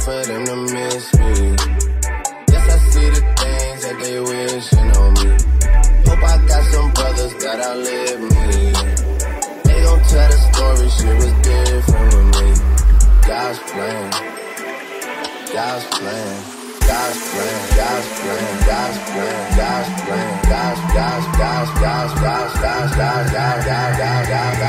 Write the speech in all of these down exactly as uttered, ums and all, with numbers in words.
for them to miss me. Yes, I see the things that they wishing on me. Hope I got some brothers that outlive me. They gon' tell the story, shit was different with me. God's plan, God's plan, God's plan, God's plan, God's plan, God's plan, God's, God's, God's, God's, God's, God's, God's, God's, God's, God's,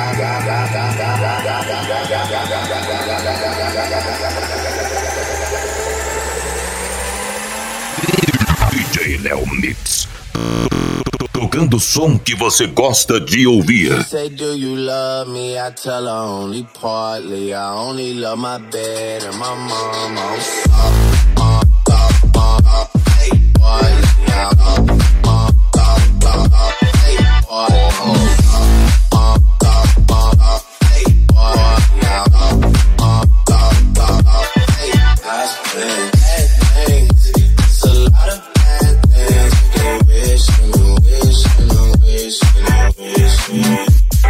D J Léo Mix, tocando o som que você gosta de ouvir. She say, do you love me? I tell her only partly. I only love my bed and my mom. I'm up, up, up, up, up, hey, boys, yeah, up, up, up, up, up, hey, boys, up, up, up, up, up, hey, boys, yeah, up, up, up, up, up, hey, God's plan, bad things, it's a lot of bad things, they wish and wish and wish and wish and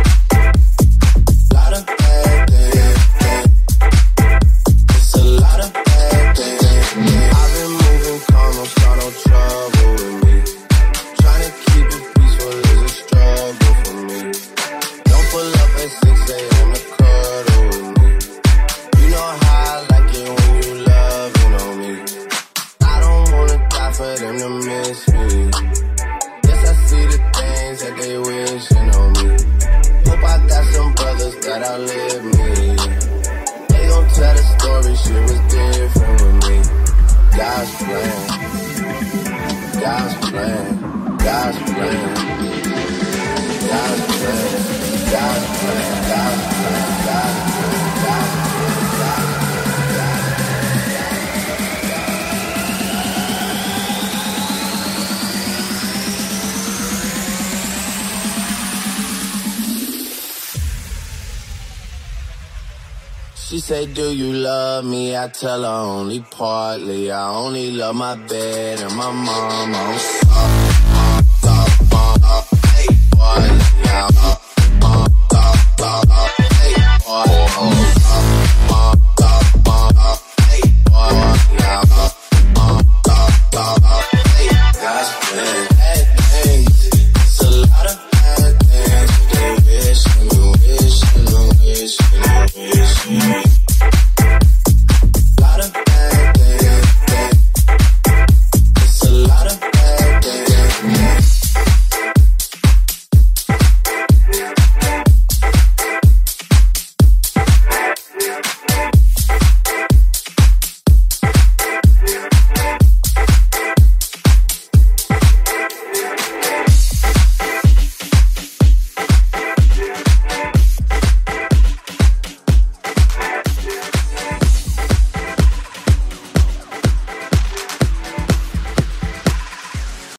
lot of bad things, it's a lot of bad things. I've been moving calm, don't start no trouble with me. Trying to keep it peaceful is a struggle for me. Don't pull up at six a.m. to cuddle with me. You know how I like it when you loving on me. I don't wanna die for them to miss me. Yes, I see the things that they wishing on me. Hope I got some brothers that outlive me. They gon' tell the story, shit was different with me. God's plan, God's plan, God's plan, God's plan, God's plan, God's plan, God's plan, God's plan, She say, do you love me? I tell her only partly. I only love my bed and my mom. I'm up, up, up, up, hey, boys, yeah, up, up, up, up, up, hey, boys.